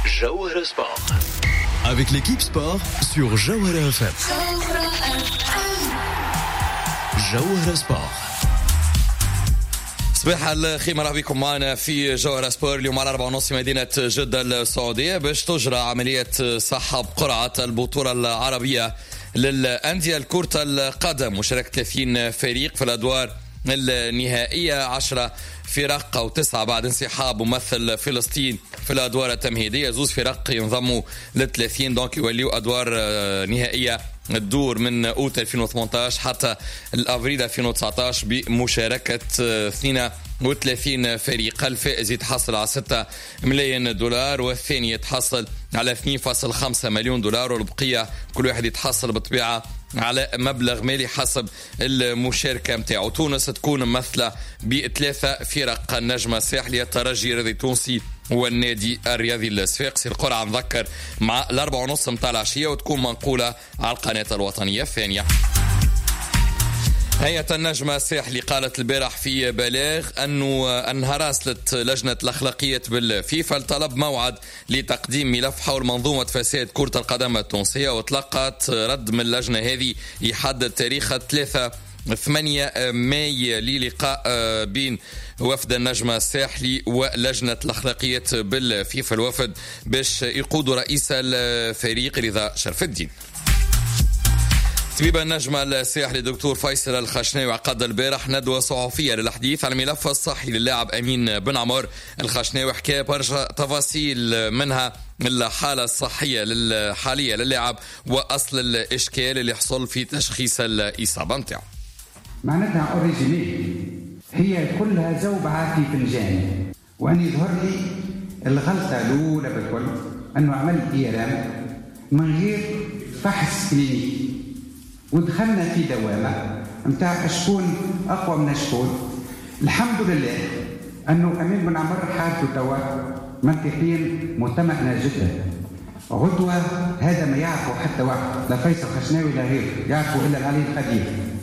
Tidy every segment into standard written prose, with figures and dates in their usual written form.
Jawhara Sport. Avec l'équipe sport sur Jawhara FM. Jawhara Sport. صباح الخير، مرحبا بكم معنا في جوهرة سبور. اليوم على 4:30 مدينة جدة السعودية باش تجرى عملية سحب قرعة البطولة العربية للأندية لكرة القدم، وشارك 30 فريق في الأدوار النهائية، 10 فرق أو 9 بعد انسحاب ممثل فلسطين في الأدوار التمهيدية. زوز فرق ينضموا ل30 دونك يوليوا أدوار نهائية الدور من أوت 2018 حتى الأفريل 2019 بمشاركة 32 فريق. الفائز يتحصل على 6 ملايين دولار، والثاني يتحصل على 2.5 مليون دولار، والبقية كل واحد يتحصل بالطبيعة على مبلغ مالي حسب المشاركة متاعه. تونس تكون ممثلة ب3 فرق: النجمة الساحلية، الترجي الرياضي التونسي، والنادي الرياضي الصفاقسي. القرعة نذكر مع 4:30 متاع العشية، وتكون منقولة على القناة الوطنية الثانية. هيئة النجمة الساحلي قالت البارح في بلاغ أنها راسلت لجنة الأخلاقيات بالفيفا لطلب موعد لتقديم ملف حول منظومة فساد كرة القدم التونسية، وتلقت رد من اللجنة هذه يحدد تاريخ 3/8 ماي للقاء بين وفد النجمة الساحلي ولجنة الأخلاقيات بالفيفا. الوفد باش يقود رئيس الفريق رضا شرف الدين. طبيب النجمة الساحلي دكتور فيصل الخشناوي عقد البارح ندوة صحفية للحديث عن الملف الصحي للاعب أمين بن عمر. الخشناوي حكى برشا تفاصيل، منها الحالة الصحية الحالية للاعب وأصل الإشكال اللي حصل في تشخيص الإصابة متاعه. معناتها أوريجينيل هي كلها زوبعة في فنجان، وأن يظهر لي الغلطة الأولى بالكل أنه عمل إيرام من غير فحص كلينيكي، ودخلنا في دوامة متاع شكون أقوى من شكون. الحمد لله أنه أمين بن عمر حالته توا منطقيا مطمئنة جدا. غدوة هذا ما يعرفه حتى واحد، لا فيصل خشناوي لا غيره يعرفه إلا العلي القدير،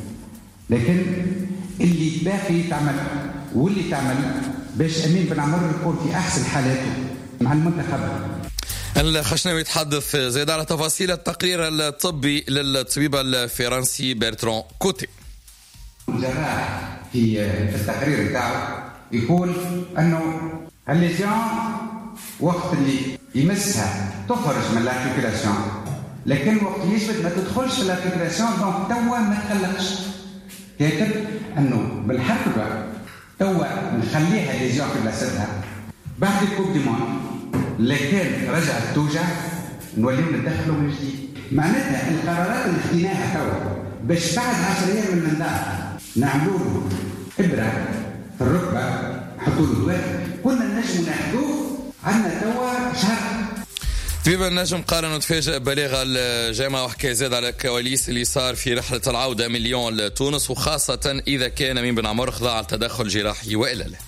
لكن اللي باقي تعمل واللي تعمل باش أمين بن عمر يكون في أحسن حالاته مع المنتخب. الخشناوي يتحدث زيادة على تفاصيل التقرير الطبي للطبيب الفرنسي برتران كوتي. الجراح في التقرير بتاعه يقول أنه الليزيون وقت اللي يمسها تخرج من الارتيكولاسيون، لكن وقت يثبت ما تدخلش في الارتيكولاسيون، دونك توا ما تخلقش. كاتب أنه بالحقيقة توا نخليها الليزيون في بلاصتها بعد الكوب دي موند، لكن رجعت توجع نوليو ندخلوا من جديد. معناتها القرارات اللي خديناها توا باش بعد 10 ايام من المنظار نعملوا له ابره في الركبه نحطوا له دواء، كنا نجموا ناخذوه عندنا توا شهر. طبيب النجم قال انه تفاجأ بلاغ الجامعه، وحكى زاد على الكواليس اللي صار في رحله العوده من ليون لتونس، وخاصه اذا كان أمين بن عمر خضع لتدخل جراحي والا لا.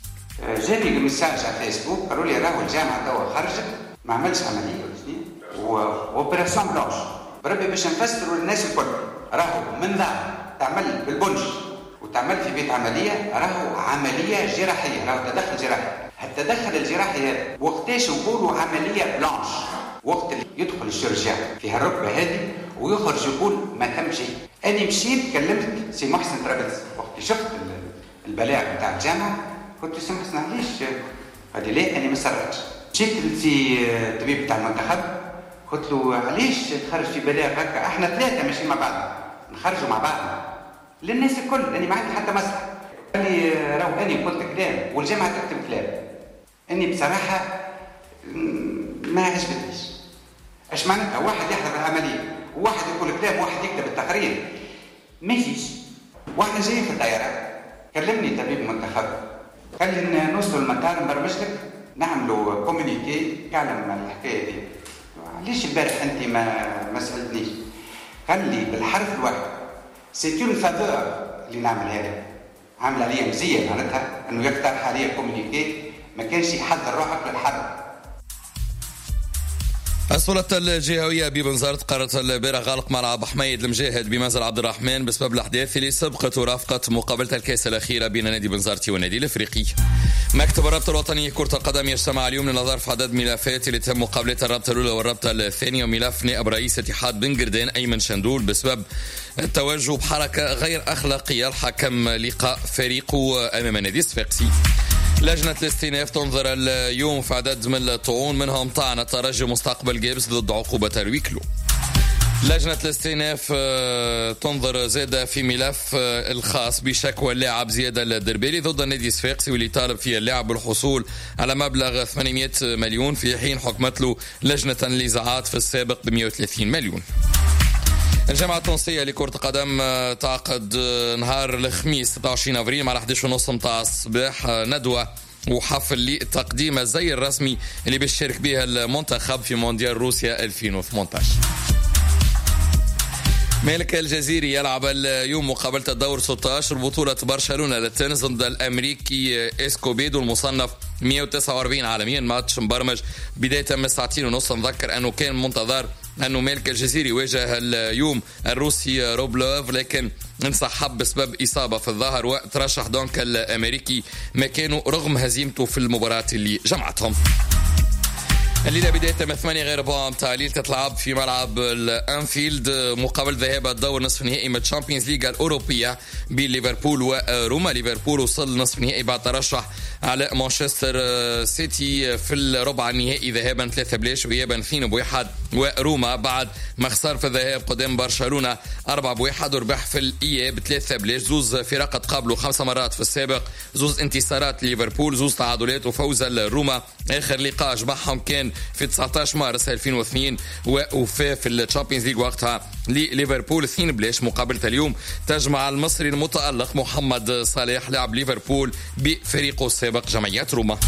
جاني مساج على فيسبوك قالوا لي راهو الجامعه توا خرجت ما عملش عمليه واوبراسيون بلانش. بربي باش نفسروا للناس الكل، راهو من ذا تعمل بالبنج وتعمل في بيت عمليه، راهو عمليه جراحيه، راهو تدخل جراحي. التدخل الجراحي هذا وقتاش نقولوا عمليه بلانش؟ وقت اللي يدخل الشرجان في هالركبه هذه ويخرج يقول ما تم شيء. انا مشيت كلمت سي محسن طرابلس وقت شفت البلاغ بتاع الجامعه، قلت له سمح علاش؟ قال لي لا انا ما سرقتش. مشيت لسي الطبيب بتاع المنتخب قلت له علاش تخرج في بلاغ هكا؟ احنا 3 ماشيين مع بعض نخرجوا مع بعض للناس الكل، اني ما عندي حتى مسرح. قال لي راهو اني قلت كلام والجامعه تكتب كلام. اني بصراحه ما عجبتنيش. ايش معناتها واحد يحضر العمليه وواحد يقول كلام وواحد يكتب التقرير؟ ما فيش. واحنا جايين في الطياره كلمني طبيب المنتخب قال لي نوصلوا المطار نبرمج لك نعملوا كومونيكي كلام الحكايه دي. ليش البارح انت ما سالتنيش؟ قال لي بالحرف الواحد سي اون فافور اللي نعمل هذا، عامل عليا مزيه معناتها انه يقترح عليا كومونيكي ما كانش يحضر روحك للحرب. السلطة الجهوية ببنزرت قررت البارح غلق ملعب حميد المجاهد بمنزل عبد الرحمن بسبب الأحداث اللي سبقت ورافقت مقابلة الكأس الأخيرة بين نادي بنزرتي والنادي الأفريقي. مكتب الرابطة الوطنية كرة القدم يجتمع اليوم للنظر في عدد ملفات اللي تم مقابلة الرابطة الأولى والرابطة الثانية، وملف نائب رئيس اتحاد بن قردان أيمن شندول بسبب التوجه بحركة غير أخلاقية الحكم لقاء فريقه أمام نادي صفاقسي. لجنة الاستئناف تنظر اليوم في عدد من الطعون منهم طعن الترجي مستقبل جابس ضد عقوبة الويكلو. لجنة الاستئناف تنظر زادة في ملف الخاص بشكوى اللاعب زياد الدربيلي ضد النادي الصفاقسي واللي طالب فيه اللاعب بالحصول على مبلغ 800 مليون في حين حكمت له لجنة النزاعات في السابق ب 130 مليون. الجامعة التونسية لكرة القدم تعقد نهار الخميس 26 أفريل مع 11:30 متاع الصباح ندوة وحفل لتقديم الزي الرسمي اللي بيشارك به المنتخب في مونديال روسيا 2018. مالك الجزيري يلعب اليوم مقابلة الدور 16 بطولة برشلونة للتنس ضد الأمريكي اسكوبيدو المصنف 149 عالميا. ماتش مبرمج بداية من 2:30. نذكر أنه كان منتظر أنه مالك الجزيري واجه اليوم الروسي روبلوف لكن انسحب بسبب إصابة في الظهر وترشح دونك الأمريكي مكانه رغم هزيمته في المباراة اللي جمعتهم. الليلة بداية من 8 غير ربع متاع الليل تتلعب في ملعب الأنفيلد مقابل ذهاب الدور نصف نهائي من الشامبيونز ليغا الأوروبية بين ليفربول وروما. ليفربول وصل نصف نهائي بعد ترشح على مانشستر سيتي في الربع النهائي ذهابا 3-0 وإيابا 2-1، وروما بعد ما خسر في الذهاب قدام برشلونة 4-1 وربح في الإياب 3-0. زوز فرق تقابلوا 5 مرات في السابق، زوز انتصارات ليفربول، زوز تعادلات وفوز الروما. آخر لقاء جمعهم كان في 19 مارس 2002 ووفاة في الشامبيونز ليغ وقتها لليفربول 2-0. مقابلة اليوم تجمع المصري المتألق محمد صالح لاعب ليفربول بفريقه السابق جمعية روما.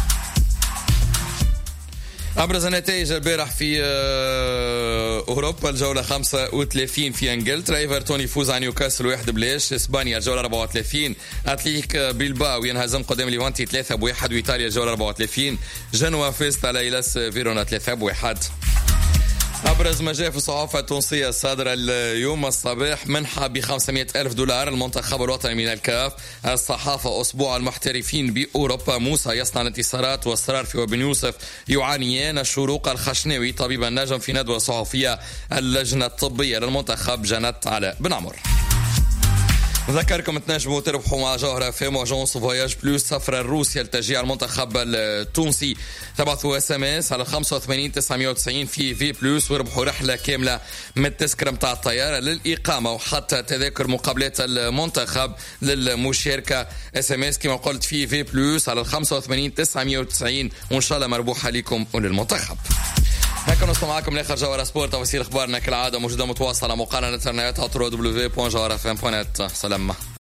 أبرز النتائج البارح في أوروبا: الجولة 35 في إنجلترا إيفرتون يفوز عن نيوكاسل 1-0. إسبانيا الجولة 34 أتليك بيلباو ينهزم قدام ليفانتي 3-1. وإيطاليا الجولة 34 جنوا فازت على إلاس فيرونا 3-1. أبرز ما جاء في الصحافة التونسية الصادرة اليوم الصباح: منحة $500,000 المنتخب الوطني من الكاف. الصحافة: أسبوع المحترفين بأوروبا، موسى يصنع الانتصارات والصرافي وبن يوسف يعانيان. الشروق الخشناوي طبيب النجم في ندوة صحفية. اللجنة الطبية للمنتخب جنت على بن عمر. نذكركم تنجموا تربحوا مع جوهرة فيم وجونس فواياج بلوس سفرة روسيا لتشجيع المنتخب التونسي. تبعثوا SMS على 85-990 في بلوس وربحوا رحلة كاملة من التذكرة متاع الطيارة للإقامة وحتى تذاكر مقابلات المنتخب للمشاركة. SMS كما قلت في بلوس على 85-990 وإن شاء الله مربوحة لكم وللمنتخب. هكذا نصل معكم لاخر جوهرة سبورت. تفاصيل اخبارنا كالعاده موجوده متواصله على موقعنا الانترنت www.jawharafm.net. سلام.